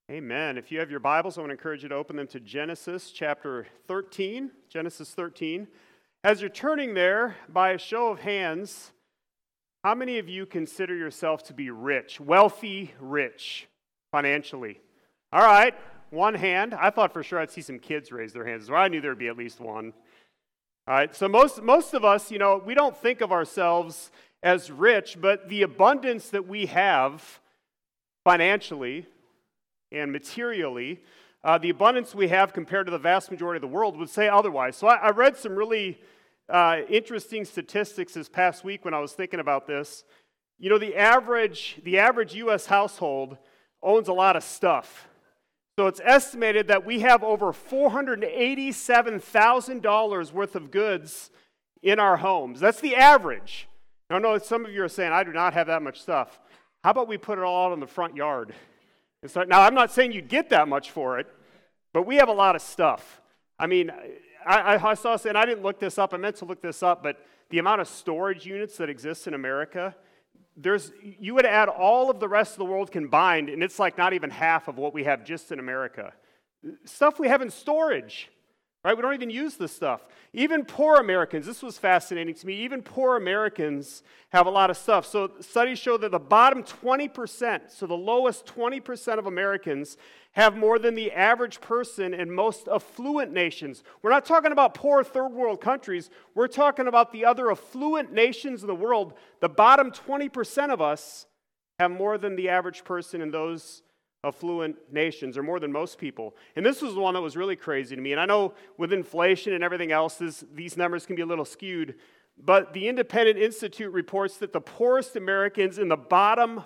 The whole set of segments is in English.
Amen. If you have your Bibles, I want to encourage you to open them to Genesis chapter 13. Genesis 13. As you're turning there, by a show of hands, how many of you consider yourself to be rich, wealthy, rich, financially? All right, one hand. I thought for sure I'd see some kids raise their hands. Well, I knew there'd be at least one. All right, so most of us, we don't think of ourselves as rich, but the abundance that we have financially and materially, the abundance we have compared to the vast majority of the world would say otherwise. So I read some really interesting statistics this past week when I was thinking about this. The average U.S. household owns a lot of stuff. So it's estimated that we have over $487,000 worth of goods in our homes. That's the average. Now, I know some of you are saying, I do not have that much stuff. How about we put it all out in the front yard? Now, I'm not saying you'd get that much for it, but we have a lot of stuff. I mean, I saw, and I didn't look this up. I meant to look this up, but the amount of storage units that exist in America, you would add all of the rest of the world combined, and it's like not even half of what we have just in America. Stuff we have in storage, right? We don't even use this stuff. Even poor Americans, this was fascinating to me, even poor Americans have a lot of stuff. So studies show that the bottom 20%, so the lowest 20% of Americans have more than the average person in most affluent nations. We're not talking about poor third world countries. We're talking about the other affluent nations in the world. The bottom 20% of us have more than the average person in those affluent nations, or more than most people. And this was the one that was really crazy to me. And I know with inflation and everything else, these numbers can be a little skewed, but the Independent Institute reports that the poorest Americans in the bottom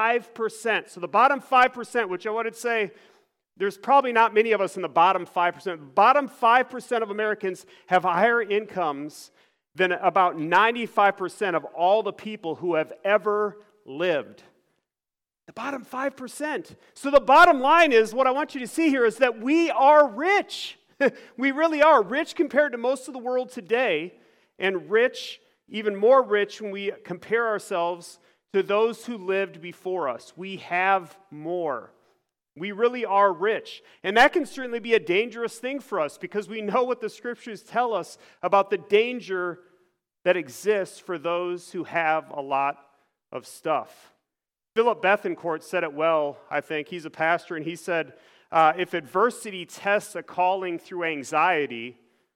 5%, so the bottom 5%, which I would say there's probably not many of us in the bottom 5%. The bottom 5% of Americans have higher incomes than about 95% of all the people who have ever lived. The bottom 5%. So the bottom line is, what I want you to see here is that we are rich. We really are rich compared to most of the world today, and rich, even more rich when we compare ourselves to those who lived before us. We have more. We really are rich. And that can certainly be a dangerous thing for us because we know what the scriptures tell us about the danger that exists for those who have a lot of stuff. Philip Bethencourt said it well, I think. He's a pastor, and he said, if adversity tests a calling through anxiety,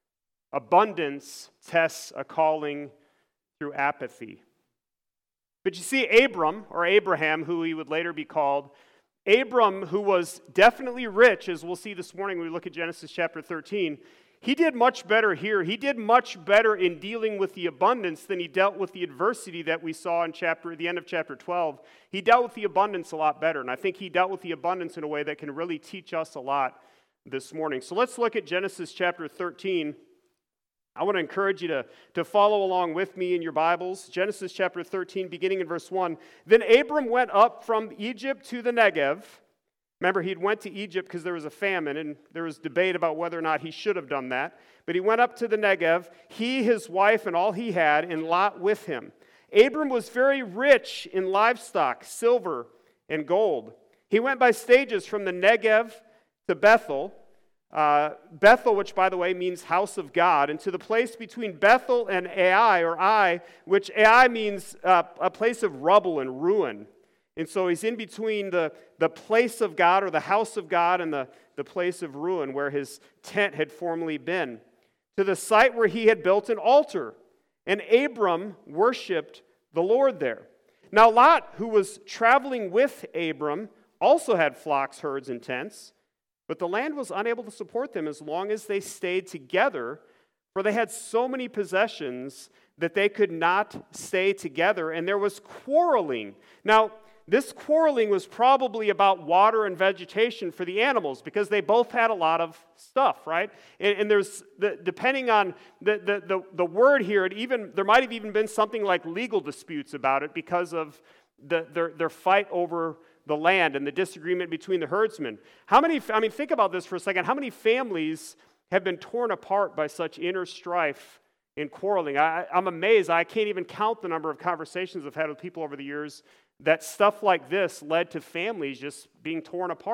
abundance tests a calling through apathy. But you see, Abram, or Abraham, who he would later be called, Abram, who was definitely rich, as we'll see this morning when we look at Genesis chapter 13, he did much better here. He did much better in dealing with the abundance than he dealt with the adversity that we saw in the end of chapter 12. He dealt with the abundance a lot better, and I think he dealt with the abundance in a way that can really teach us a lot this morning. So let's look at Genesis chapter 13. I want to encourage you to follow along with me in your Bibles. Genesis chapter 13, beginning in verse 1. Then Abram went up from Egypt to the Negev. Remember, he went to Egypt because there was a famine, and there was debate about whether or not he should have done that. But he went up to the Negev, he, his wife, and all he had, and Lot with him. Abram was very rich in livestock, silver, and gold. He went by stages from the Negev to Bethel, Bethel, which, by the way, means house of God, and to the place between Bethel and Ai, or Ai, which Ai means a place of rubble and ruin. And so he's in between the place of God, or the house of God, and the place of ruin where his tent had formerly been, to the site where he had built an altar. And Abram worshipped the Lord there. Now Lot, who was traveling with Abram, also had flocks, herds, and tents, but the land was unable to support them as long as they stayed together, for they had so many possessions that they could not stay together, and there was quarreling. Now, this quarreling was probably about water and vegetation for the animals because they both had a lot of stuff, right? And there's, depending on the word here, there might have even been something like legal disputes about it because of their fight over the land and the disagreement between the herdsmen. Think about this for a second. How many families have been torn apart by such inner strife and quarreling? I'm amazed. I can't even count the number of conversations I've had with people over the years that stuff like this led to families just being torn apart.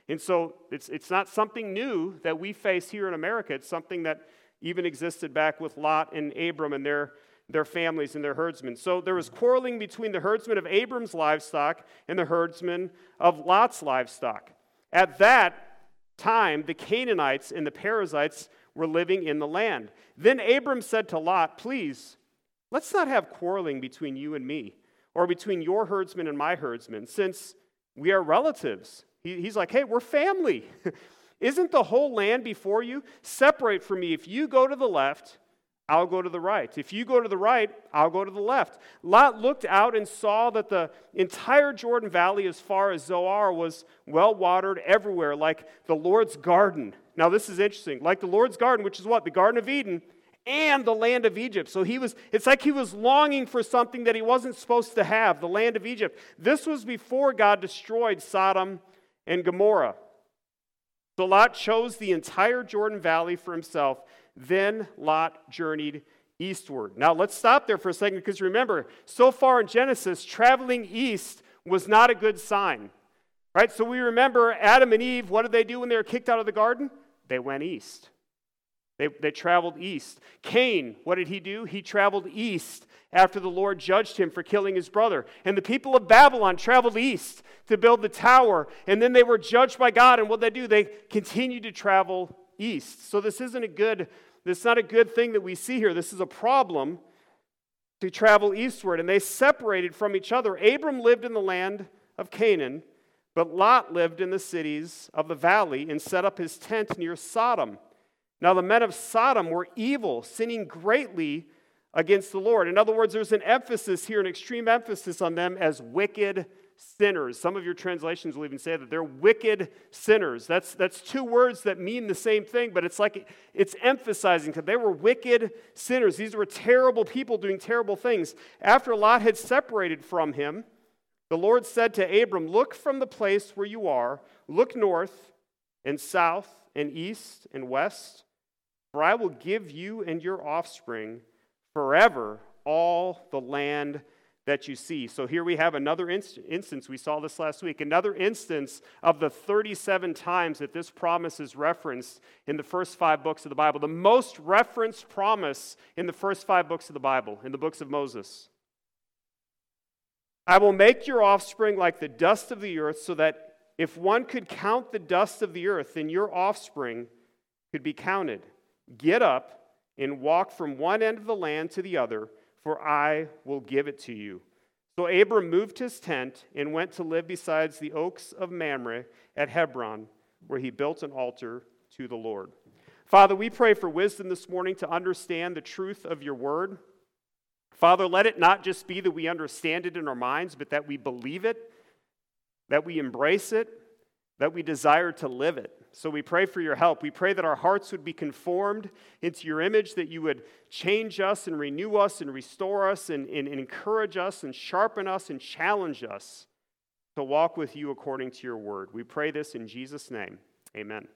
And so it's not something new that we face here in America. It's something that even existed back with Lot and Abram and their families and their herdsmen. So there was quarreling between the herdsmen of Abram's livestock and the herdsmen of Lot's livestock. At that time, the Canaanites and the Perizzites were living in the land. Then Abram said to Lot, "Please, let's not have quarreling between you and me, or between your herdsmen and my herdsmen, since we are relatives." He's like, "Hey, we're family. Isn't the whole land before you? Separate from me. If you go to the left, I'll go to the right. If you go to the right, I'll go to the left." Lot looked out and saw that the entire Jordan Valley as far as Zoar was well-watered everywhere, like the Lord's garden. Now, this is interesting. Like the Lord's garden, which is what? The Garden of Eden, and the land of Egypt. So it's like he was longing for something that he wasn't supposed to have, the land of Egypt. This was before God destroyed Sodom and Gomorrah. So Lot chose the entire Jordan Valley for himself. Then Lot journeyed eastward. Now let's stop there for a second, because remember, so far in Genesis, traveling east was not a good sign. Right? So we remember Adam and Eve, what did they do when they were kicked out of the garden? They went east. They traveled east. Cain, what did he do? He traveled east after the Lord judged him for killing his brother. And the people of Babylon traveled east to build the tower. And then they were judged by God. And what did they do? They continued to travel east. So this not a good thing that we see here. This is a problem to travel eastward. And they separated from each other. Abram lived in the land of Canaan, but Lot lived in the cities of the valley and set up his tent near Sodom. Now the men of Sodom were evil, sinning greatly against the Lord. In other words, there's an emphasis here, an extreme emphasis on them as wicked sinners. Some of your translations will even say that they're wicked sinners. That's two words that mean the same thing, but it's emphasizing that they were wicked sinners. These were terrible people doing terrible things. After Lot had separated from him, the Lord said to Abram, "Look from the place where you are, look north and south and east and west, for I will give you and your offspring forever all the land that you see." So here we have another instance. We saw this last week. Another instance of the 37 times that this promise is referenced in the first 5 books of the Bible. The most referenced promise in the first 5 books of the Bible, in the books of Moses. "I will make your offspring like the dust of the earth, so that if one could count the dust of the earth, then your offspring could be counted. Get up and walk from one end of the land to the other, for I will give it to you." So Abram moved his tent and went to live beside the oaks of Mamre at Hebron, where he built an altar to the Lord. Father, we pray for wisdom this morning to understand the truth of your word. Father, let it not just be that we understand it in our minds, but that we believe it, that we embrace it, that we desire to live it. So we pray for your help. We pray that our hearts would be conformed into your image, that you would change us and renew us and restore us and encourage us and sharpen us and challenge us to walk with you according to your word. We pray this in Jesus' name. Amen.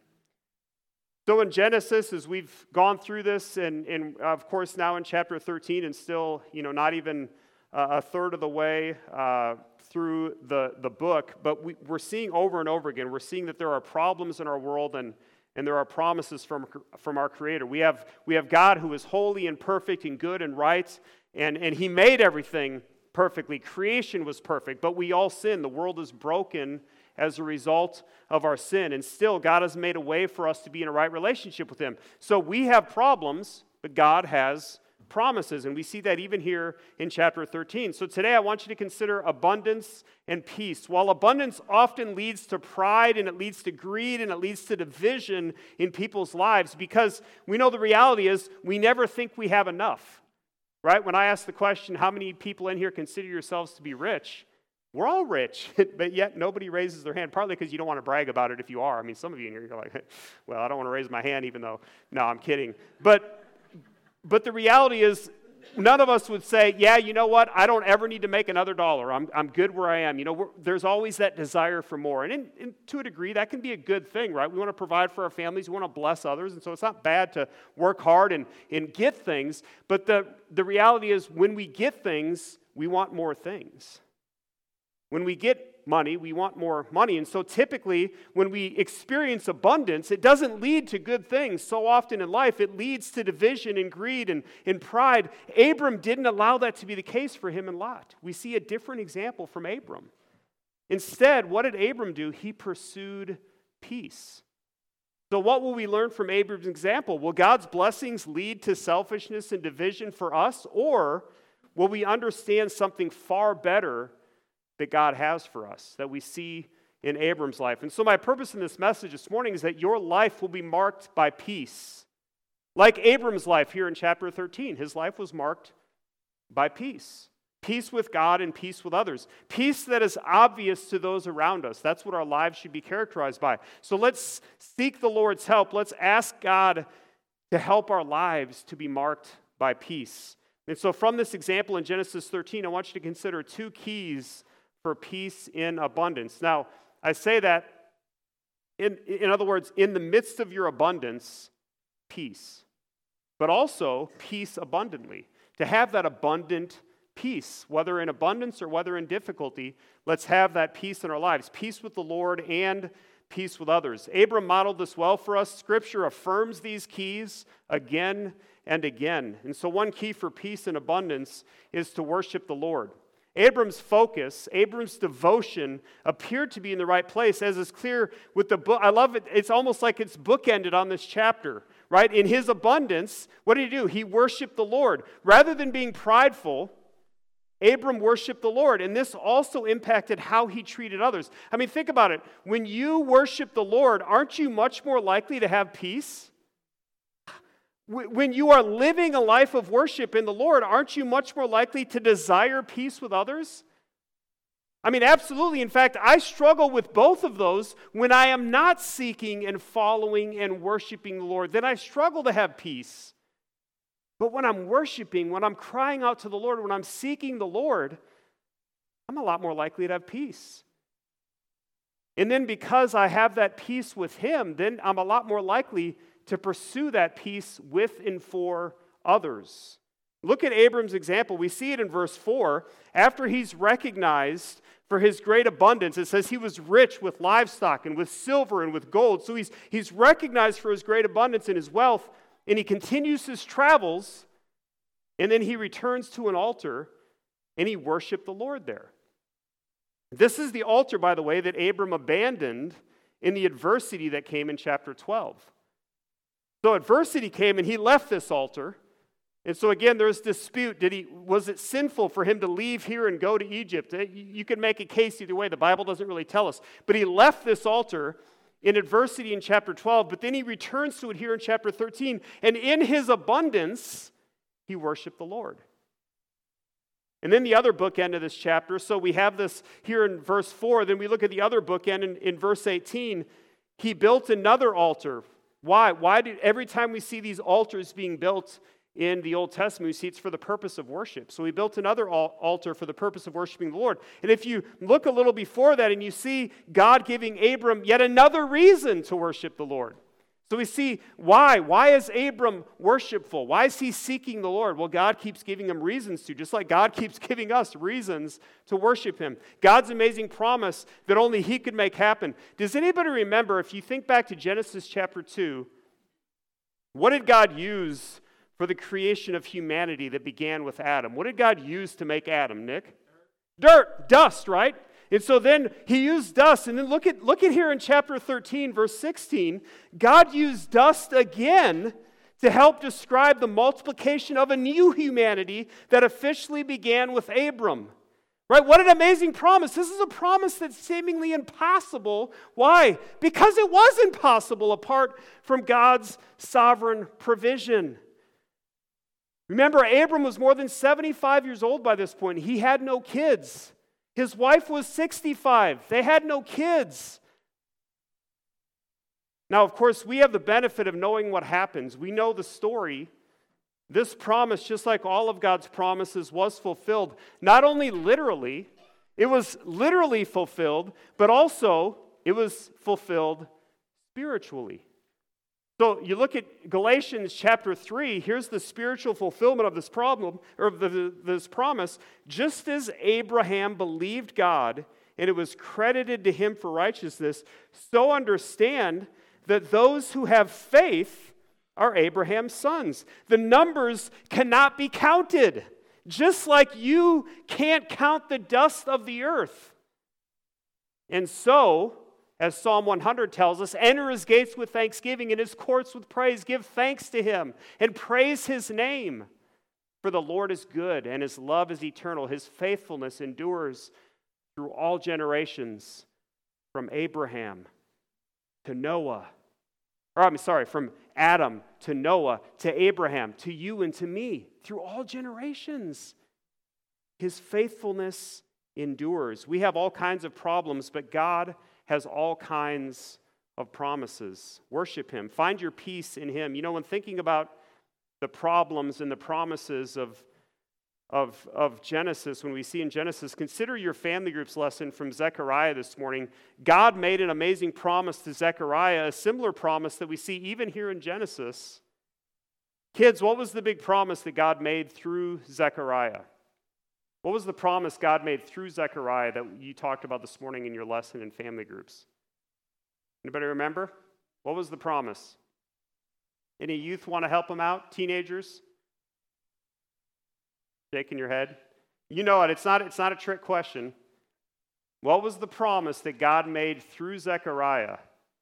So in Genesis, as we've gone through this, and of course now in chapter 13, and still, not even a third of the way through the book, but we're seeing over and over again, we're seeing that there are problems in our world and there are promises from our Creator. We have God who is holy and perfect and good and right, and He made everything perfectly. Creation was perfect, but we all sin. The world is broken as a result of our sin, and still God has made a way for us to be in a right relationship with Him. So we have problems, but God has promises, and we see that even here in chapter 13. So today I want you to consider abundance and peace. While abundance often leads to pride, and it leads to greed, and it leads to division in people's lives, because we know the reality is we never think we have enough, right? When I ask the question, how many people in here consider yourselves to be rich? We're all rich, but yet nobody raises their hand, partly because you don't want to brag about it if you are. I mean, some of you in here, you're like, well, I don't want to raise my hand even though, no, I'm kidding. But the reality is, none of us would say, yeah, you know what, I don't ever need to make another dollar. I'm good where I am. There's always that desire for more. And to a degree, that can be a good thing, right? We want to provide for our families. We want to bless others. And so it's not bad to work hard and get things. But the reality is, when we get things, we want more things. When we get money. We want more money. And so typically, when we experience abundance, it doesn't lead to good things. So often in life, it leads to division and greed and pride. Abram didn't allow that to be the case for him and Lot. We see a different example from Abram. Instead, what did Abram do? He pursued peace. So what will we learn from Abram's example? Will God's blessings lead to selfishness and division for us, or will we understand something far better that God has for us, that we see in Abram's life? And so my purpose in this message this morning is that your life will be marked by peace. Like Abram's life here in chapter 13, his life was marked by peace. Peace with God and peace with others. Peace that is obvious to those around us. That's what our lives should be characterized by. So let's seek the Lord's help. Let's ask God to help our lives to be marked by peace. And so from this example in Genesis 13, I want you to consider two keys for peace in abundance. Now, I say that, in other words, in the midst of your abundance, peace. But also peace abundantly. To have that abundant peace, whether in abundance or whether in difficulty, let's have that peace in our lives. Peace with the Lord and peace with others. Abram modeled this well for us. Scripture affirms these keys again and again. And so one key for peace and abundance is to worship the Lord. Abram's focus, Abram's devotion appeared to be in the right place, as is clear with the book. I love it. It's almost like it's bookended on this chapter, right? In his abundance, what did he do? He worshiped the Lord. Rather than being prideful, Abram worshiped the Lord, and this also impacted how he treated others. I mean, think about it. When you worship the Lord, aren't you much more likely to have peace? When you are living a life of worship in the Lord, aren't you much more likely to desire peace with others? I mean, absolutely. In fact, I struggle with both of those when I am not seeking and following and worshiping the Lord. Then I struggle to have peace. But when I'm worshiping, when I'm crying out to the Lord, when I'm seeking the Lord, I'm a lot more likely to have peace. And then because I have that peace with Him, then I'm a lot more likely to pursue that peace with and for others. Look at Abram's example. We see it in verse 4. After he's recognized for his great abundance, it says he was rich with livestock and with silver and with gold. So he's recognized for his great abundance and his wealth. And he continues his travels, and then he returns to an altar, and he worshiped the Lord there. This is the altar, by the way, that Abram abandoned in the adversity that came in chapter 12. So adversity came, and he left this altar. And so again, there's dispute. Was it sinful for him to leave here and go to Egypt? You can make a case either way. The Bible doesn't really tell us. But he left this altar in adversity in chapter 12, but then he returns to it here in chapter 13, and in his abundance, he worshiped the Lord. And then the other bookend of this chapter, so we have this here in verse 4, then we look at the other bookend in verse 18, he built another altar. Why? Every time we see these altars being built in the Old Testament, we see it's for the purpose of worship. So he built another altar for the purpose of worshiping the Lord. And if you look a little before that and you see God giving Abram yet another reason to worship the Lord. So we see why. Why is Abram worshipful? Why is he seeking the Lord? Well, God keeps giving him reasons to, just like God keeps giving us reasons to worship him. God's amazing promise that only he could make happen. Does anybody remember, if you think back to Genesis chapter 2, what did God use for the creation of humanity that began with Adam? What did God use to make Adam, Nick? Dirt, dust, right? And so then he used dust. And then look at here in chapter 13, verse 16. God used dust again to help describe the multiplication of a new humanity that officially began with Abram. Right? What an amazing promise. This is a promise that's seemingly impossible. Why? Because it was impossible apart from God's sovereign provision. Remember, Abram was more than 75 years old by this point. He had no kids. His wife was 65. They had no kids. Now, of course, we have the benefit of knowing what happens. We know the story. This promise, just like all of God's promises, was fulfilled. Not only literally, it was literally fulfilled, but also it was fulfilled spiritually. So you look at Galatians chapter 3, here's the spiritual fulfillment of this problem, or this promise. Just as Abraham believed God, and it was credited to him for righteousness, so understand that those who have faith are Abraham's sons. The numbers cannot be counted, just like you can't count the dust of the earth. And so, as Psalm 100 tells us, enter his gates with thanksgiving and his courts with praise. Give thanks to him and praise his name. For the Lord is good and his love is eternal. His faithfulness endures through all generations, from Abraham to Noah. From Adam to Noah to Abraham to you and to me, through all generations. His faithfulness endures. We have all kinds of problems, but God has all kinds of promises. Worship him. Find your peace in him. You know, when thinking about the problems and the promises of Genesis, when we see in Genesis, consider your family group's lesson from Zechariah this morning. God made an amazing promise to Zechariah, a similar promise that we see even here in Genesis. Kids, what was the big promise that God made through Zechariah? What was the promise God made through Zechariah that you talked about this morning in your lesson in family groups? Anybody remember? What was the promise? Any youth want to help him out? Teenagers? Shaking your head? You know it. It's not a trick question. What was the promise that God made through Zechariah?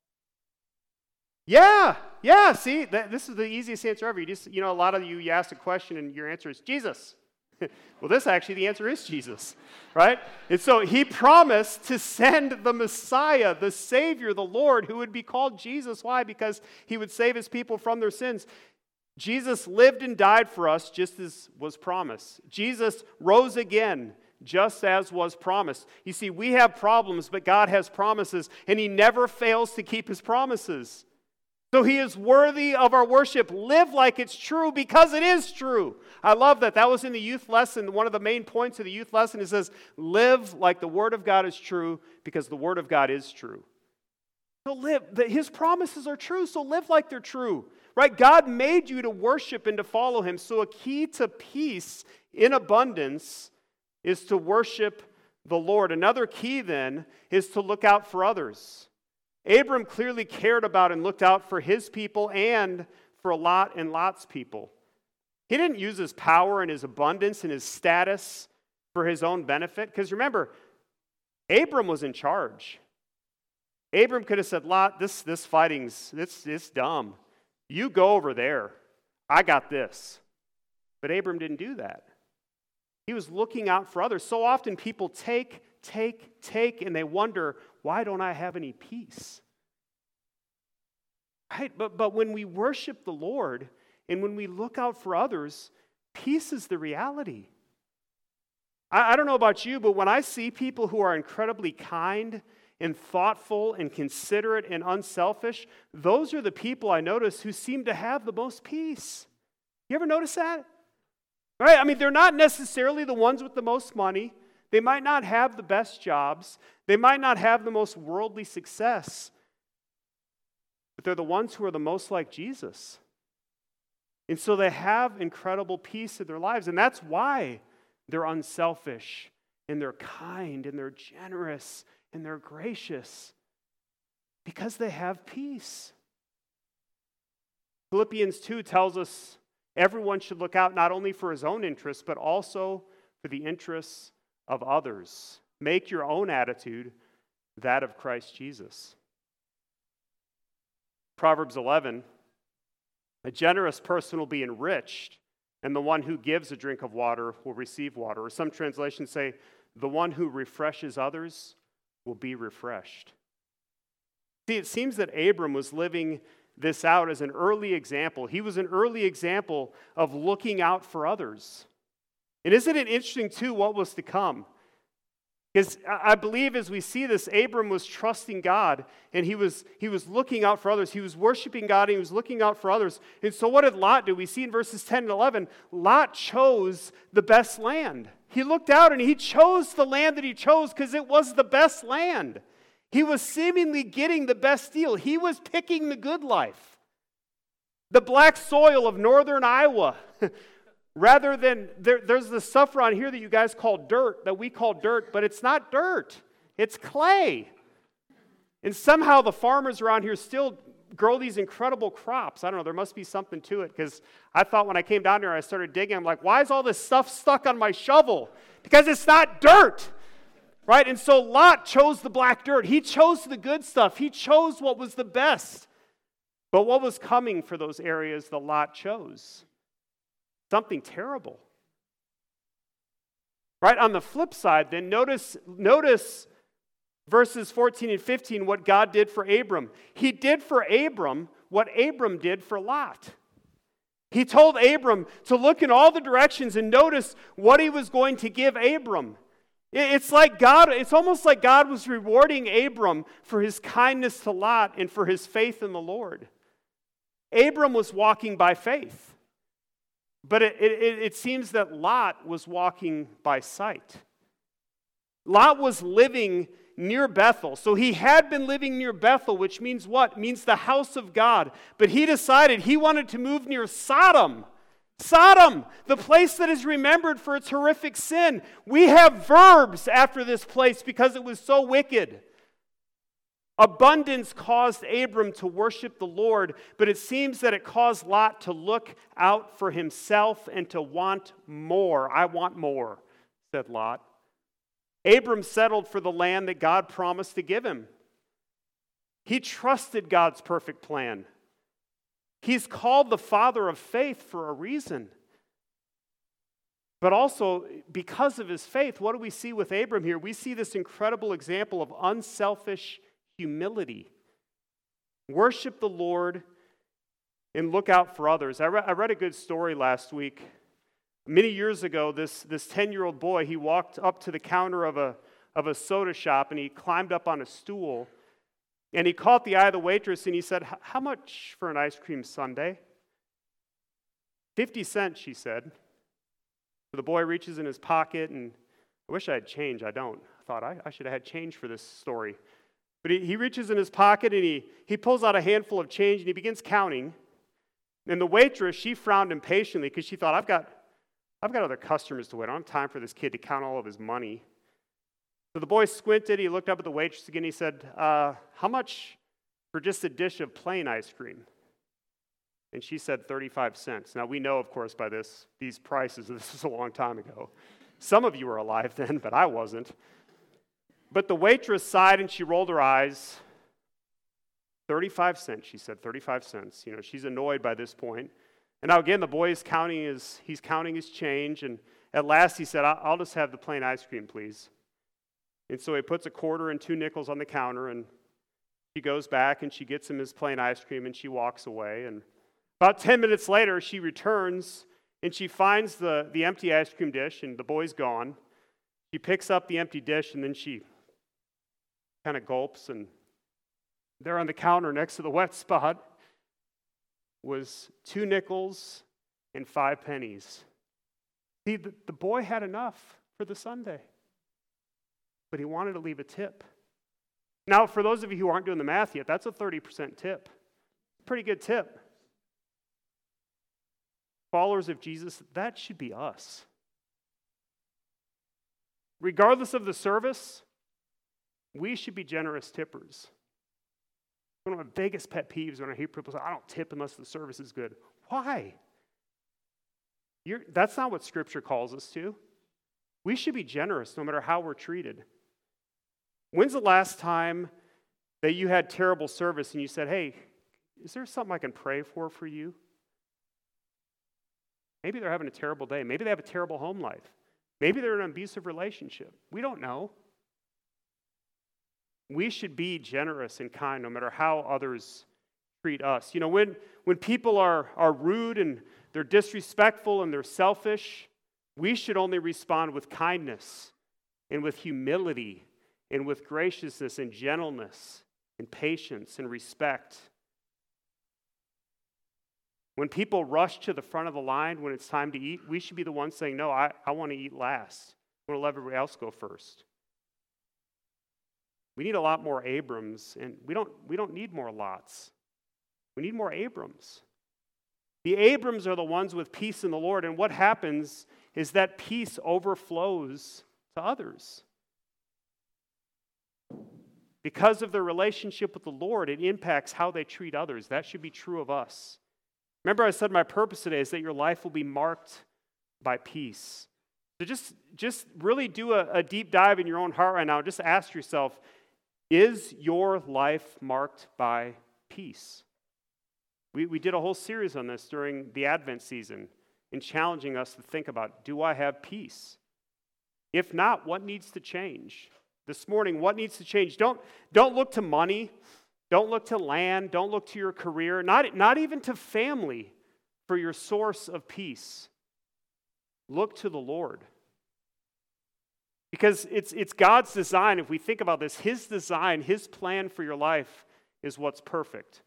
Yeah. See, this is the easiest answer ever. A lot of you ask a question and your answer is Jesus. Well, the answer is Jesus, right? And so he promised to send the Messiah, the Savior, the Lord, who would be called Jesus. Why? Because he would save his people from their sins. Jesus lived and died for us just as was promised. Jesus rose again just as was promised. You see, we have problems, but God has promises, and he never fails to keep his promises. So he is worthy of our worship. Live like it's true because it is true. I love that. That was in the youth lesson. One of the main points of the youth lesson, it says, live like the Word of God is true because the Word of God is true. So his promises are true, so live like they're true. Right? God made you to worship and to follow him. So a key to peace in abundance is to worship the Lord. Another key then is to look out for others. Abram clearly cared about and looked out for his people and for Lot and Lot's people. He didn't use his power and his abundance and his status for his own benefit. Because remember, Abram was in charge. Abram could have said, Lot, this fighting's it's dumb. You go over there. I got this. But Abram didn't do that. He was looking out for others. So often people take, and they wonder, why don't I have any peace? Right? But when we worship the Lord and when we look out for others, peace is the reality. I don't know about you, but when I see people who are incredibly kind and thoughtful and considerate and unselfish, those are the people I notice who seem to have the most peace. You ever notice that? Right? I mean, they're not necessarily the ones with the most money. They might not have the best jobs. They might not have the most worldly success. But they're the ones who are the most like Jesus. And so they have incredible peace in their lives. And that's why they're unselfish, and they're kind, and they're generous, and they're gracious. Because they have peace. Philippians 2 tells us everyone should look out not only for his own interests, but also for the interests of others. Make your own attitude that of Christ Jesus. Proverbs 11, a generous person will be enriched, and the one who gives a drink of water will receive water. Or some translations say, the one who refreshes others will be refreshed. See, it seems that Abram was living this out as an early example. He was an early example of looking out for others. And isn't it interesting, too, what was to come? Because I believe as we see this, Abram was trusting God, and he was looking out for others. He was worshiping God, and he was looking out for others. And so what did Lot do? We see in verses 10 and 11, Lot chose the best land. He looked out, and he chose the land that he chose because it was the best land. He was seemingly getting the best deal. He was picking the good life. The black soil of northern Iowa. Rather than, there's the stuff around here that you guys call dirt, that we call dirt, but it's not dirt. It's clay. And somehow the farmers around here still grow these incredible crops. I don't know, there must be something to it, because I thought when I came down here, I started digging, I'm like, why is all this stuff stuck on my shovel? Because it's not dirt, right? And so Lot chose the black dirt. He chose the good stuff. He chose what was the best. But what was coming for those areas that Lot chose? Something terrible. Right? On the flip side, then, notice verses 14 and 15, what God did for Abram. He did for Abram what Abram did for Lot. He told Abram to look in all the directions and notice what he was going to give Abram. It's almost like God was rewarding Abram for his kindness to Lot and for his faith in the Lord. Abram was walking by faith, but it seems that Lot was walking by sight. Lot was living near Bethel. So he had been living near Bethel, which means what? It means the house of God. But he decided he wanted to move near Sodom. Sodom, the place that is remembered for its horrific sin. We have verbs after this place because it was so wicked. Abundance caused Abram to worship the Lord, but it seems that it caused Lot to look out for himself and to want more. I want more, said Lot. Abram settled for the land that God promised to give him. He trusted God's perfect plan. He's called the father of faith for a reason. But also, because of his faith, what do we see with Abram here? We see this incredible example of unselfish humility. Worship the Lord and look out for others. I read a good story last week. Many years ago, this 10-year-old boy, he walked up to the counter of a soda shop, and he climbed up on a stool, and he caught the eye of the waitress, and he said, "How much for an ice cream sundae?" 50 cents, she said. So the boy reaches in his pocket, and I wish I had change. I don't. I thought I should have had change for this story. But he reaches in his pocket, and he pulls out a handful of change, and he begins counting. And the waitress, she frowned impatiently because she thought, I've got other customers to wait. I don't have time for this kid to count all of his money. So the boy squinted. He looked up at the waitress again. He said, how much for just a dish of plain ice cream? And she said 35 cents. Now, we know, of course, by these prices, this was a long time ago. Some of you were alive then, but I wasn't. But the waitress sighed and she rolled her eyes. 35 cents, she said, 35 cents. You know, she's annoyed by this point. And now again, the boy is counting his change, and at last he said, I'll just have the plain ice cream, please. And so he puts a quarter and 2 nickels on the counter, and she goes back and she gets him his plain ice cream, and she walks away. And about 10 minutes later, she returns, and she finds the empty ice cream dish, and the boy's gone. She picks up the empty dish, and then she kind of gulps, and there on the counter next to the wet spot was 2 nickels and 5 pennies. See, the boy had enough for the sundae, but he wanted to leave a tip. Now, for those of you who aren't doing the math yet, that's a 30% tip. Pretty good tip. Followers of Jesus, that should be us. Regardless of the service, we should be generous tippers. One of my biggest pet peeves when I hear people say, I don't tip unless the service is good. Why? That's not what Scripture calls us to. We should be generous no matter how we're treated. When's the last time that you had terrible service and you said, hey, is there something I can pray for you? Maybe they're having a terrible day. Maybe they have a terrible home life. Maybe they're in an abusive relationship. We don't know. We should be generous and kind no matter how others treat us. You know, when people are rude and they're disrespectful and they're selfish, we should only respond with kindness and with humility and with graciousness and gentleness and patience and respect. When people rush to the front of the line when it's time to eat, we should be the ones saying, no, I want to eat last. I want to let everybody else go first. We need a lot more Abrams, and we don't need more Lots. We need more Abrams. The Abrams are the ones with peace in the Lord, and what happens is that peace overflows to others. Because of their relationship with the Lord, it impacts how they treat others. That should be true of us. Remember, I said my purpose today is that your life will be marked by peace. So just really do a deep dive in your own heart right now. Just ask yourself, is your life marked by peace? We did a whole series on this during the Advent season in challenging us to think about, do I have peace? If not, what needs to change? This morning, what needs to change? Don't look to money. Don't look to land. Don't look to your career. Not even to family for your source of peace. Look to the Lord. Because it's God's design, if we think about this, His design, His plan for your life is what's perfect.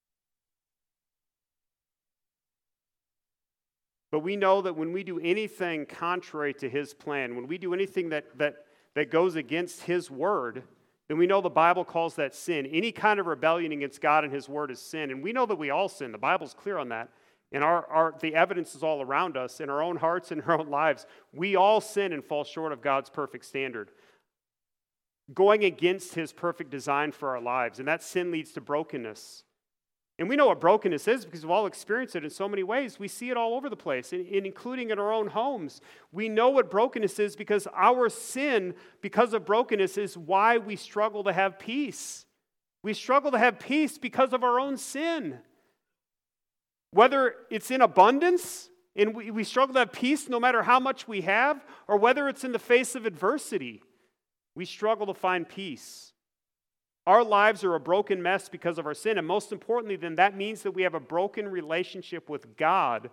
But we know that when we do anything contrary to His plan, when we do anything that goes against His word, then we know the Bible calls that sin. Any kind of rebellion against God and His word is sin. And we know that we all sin. The Bible's clear on that. And the evidence is all around us, in our own hearts and our own lives. We all sin and fall short of God's perfect standard, going against His perfect design for our lives. And that sin leads to brokenness. And we know what brokenness is because we've all experienced it in so many ways. We see it all over the place, including in our own homes. We know what brokenness is because our sin, because of brokenness, is why we struggle to have peace. We struggle to have peace because of our own sin. Whether it's in abundance, and we struggle to have peace no matter how much we have, or whether it's in the face of adversity, we struggle to find peace. Our lives are a broken mess because of our sin, and most importantly, then that means that we have a broken relationship with God,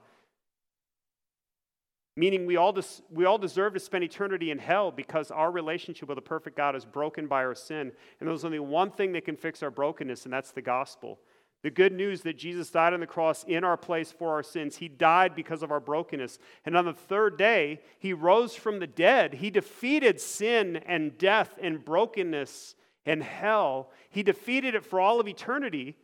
meaning we all deserve to spend eternity in hell because our relationship with a perfect God is broken by our sin, and there's only one thing that can fix our brokenness, and that's the gospel. The good news that Jesus died on the cross in our place for our sins. He died because of our brokenness. And on the third day, He rose from the dead. He defeated sin and death and brokenness and hell. He defeated it for all of eternity.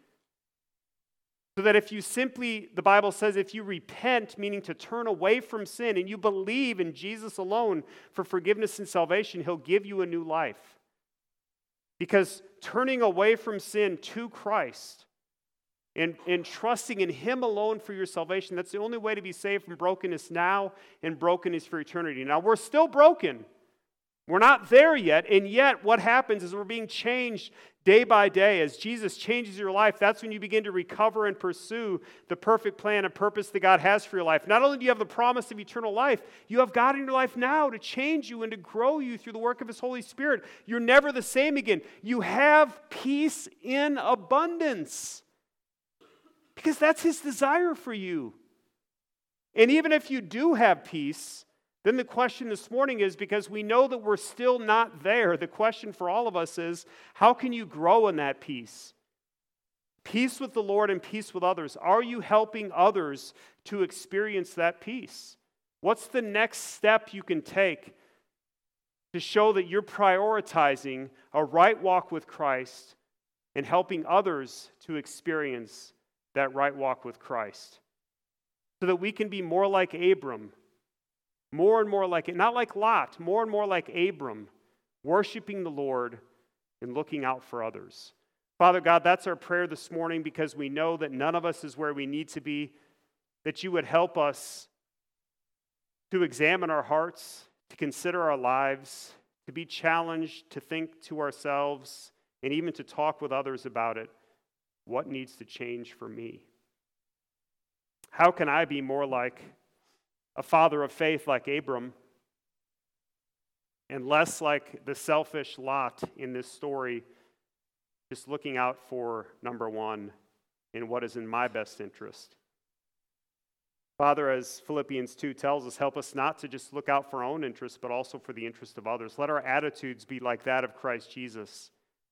So that if you simply, the Bible says, if you repent, meaning to turn away from sin, and you believe in Jesus alone for forgiveness and salvation, He'll give you a new life. Because turning away from sin to Christ and trusting in Him alone for your salvation, that's the only way to be saved from brokenness now and brokenness for eternity. Now, we're still broken. We're not there yet, and yet what happens is we're being changed day by day. As Jesus changes your life, that's when you begin to recover and pursue the perfect plan and purpose that God has for your life. Not only do you have the promise of eternal life, you have God in your life now to change you and to grow you through the work of His Holy Spirit. You're never the same again. You have peace in abundance. Because that's His desire for you. And even if you do have peace, then the question this morning is, because we know that we're still not there, the question for all of us is, how can you grow in that peace? Peace with the Lord and peace with others. Are you helping others to experience that peace? What's the next step you can take to show that you're prioritizing a right walk with Christ and helping others to experience that right walk with Christ, so that we can be more like Abram, more and more like it, not like Lot, more and more like Abram, worshiping the Lord and looking out for others. Father God, that's our prayer this morning, because we know that none of us is where we need to be, that you would help us to examine our hearts, to consider our lives, to be challenged, to think to ourselves, and even to talk with others about it. What needs to change for me? How can I be more like a father of faith like Abram and less like the selfish Lot in this story, just looking out for number one in what is in my best interest? Father, as Philippians 2 tells us, help us not to just look out for our own interests, but also for the interest of others. Let our attitudes be like that of Christ Jesus,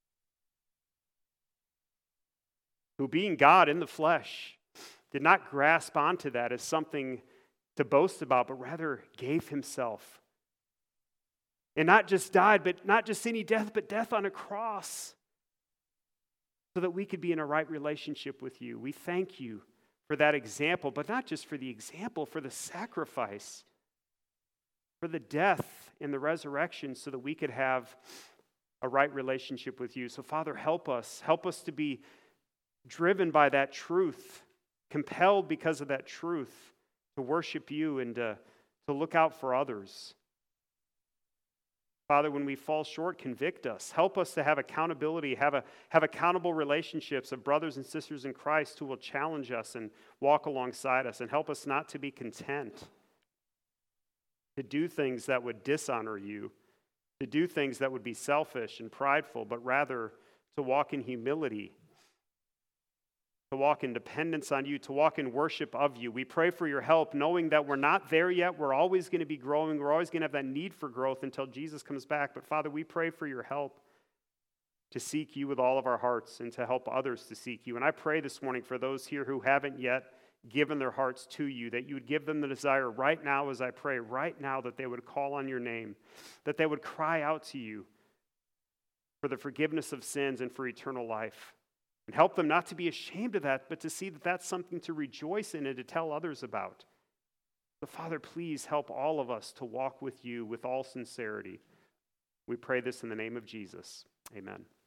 who, being God in the flesh, did not grasp onto that as something to boast about, but rather gave Himself. And not just died, but not just any death, but death on a cross, so that we could be in a right relationship with you. We thank you for that example, but not just for the example, for the sacrifice, for the death and the resurrection, so that we could have a right relationship with you. So, Father, help us. Help us to be driven by that truth, compelled because of that truth to worship you and to look out for others. Father, when we fall short, convict us. Help us to have accountability, have accountable relationships of brothers and sisters in Christ who will challenge us and walk alongside us, and help us not to be content to do things that would dishonor you, to do things that would be selfish and prideful, but rather to walk in humility, to walk in dependence on you, to walk in worship of you. We pray for your help, knowing that we're not there yet. We're always going to be growing. We're always going to have that need for growth until Jesus comes back. But Father, we pray for your help to seek you with all of our hearts and to help others to seek you. And I pray this morning for those here who haven't yet given their hearts to you, that you would give them the desire right now, as I pray, right now, that they would call on your name, that they would cry out to you for the forgiveness of sins and for eternal life. And help them not to be ashamed of that, but to see that that's something to rejoice in and to tell others about. So, Father, please help all of us to walk with you with all sincerity. We pray this in the name of Jesus. Amen.